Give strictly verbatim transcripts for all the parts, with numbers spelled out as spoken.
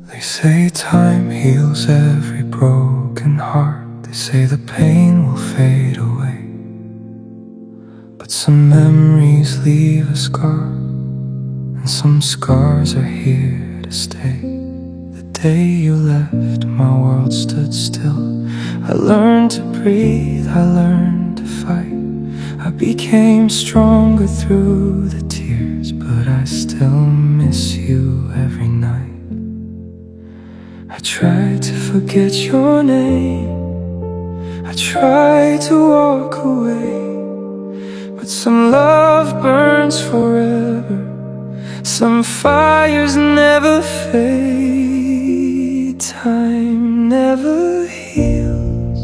They say time heals every broken heart. They say the pain will fade away, but some memories leave a scar, and some scars are here to stay. The day you left, my world stood still. I learned to breathe, I learned to fight. I became stronger through the tears, but I still miss you every night. I tried to forget your name, I tried to walk away, but some love burns forever, some fires never fade. Time never heals,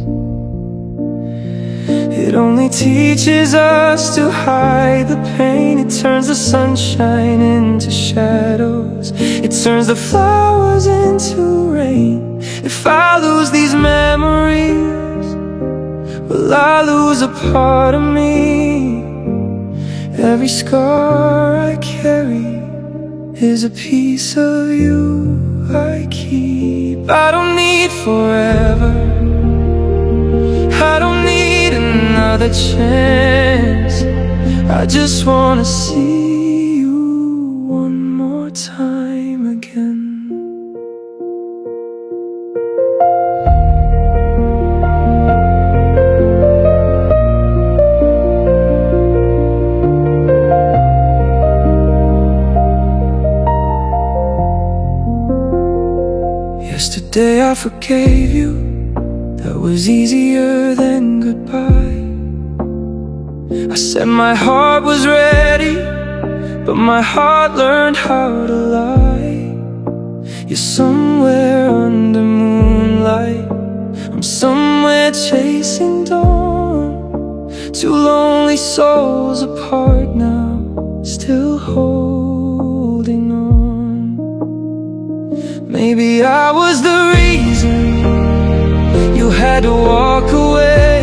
it only teaches us to hide the pain. It turns the sunshine into shadows, it turns the flowers into rain. If I lose these memories, will I lose a part of me? Every scar I carry is a piece of you I keep. I don't need forever, I don't need another chance. I just wanna see you one more time again. Yesterday I forgave you, that was easier than goodbye. I said my heart was ready, but my heart learned how to lie. You're somewhere under moonlight, I'm somewhere chasing dawn. Two lonely souls apart now, still holding on. Maybe I was the reason you had to walk away.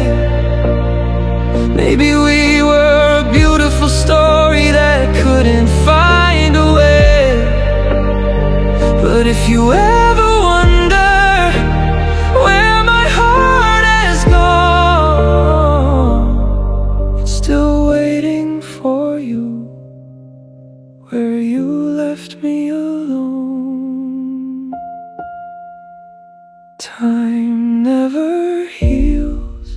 Maybe we were a beautiful story that couldn't find a way. But if you ever wonder where my heart has gone, it's still waiting for you where you left me alone. Time never heals,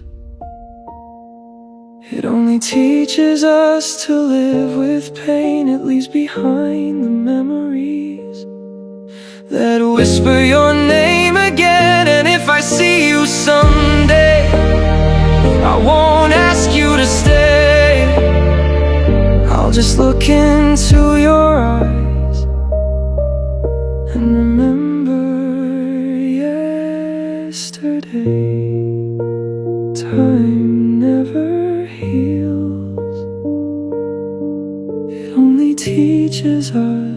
it only teaches us to live with pain. It leaves behind the memories that whisper your name again. And if I see you someday, I won't ask you to stay. I'll just look into your eyes and remember yesterday. Time never heals, it only teaches us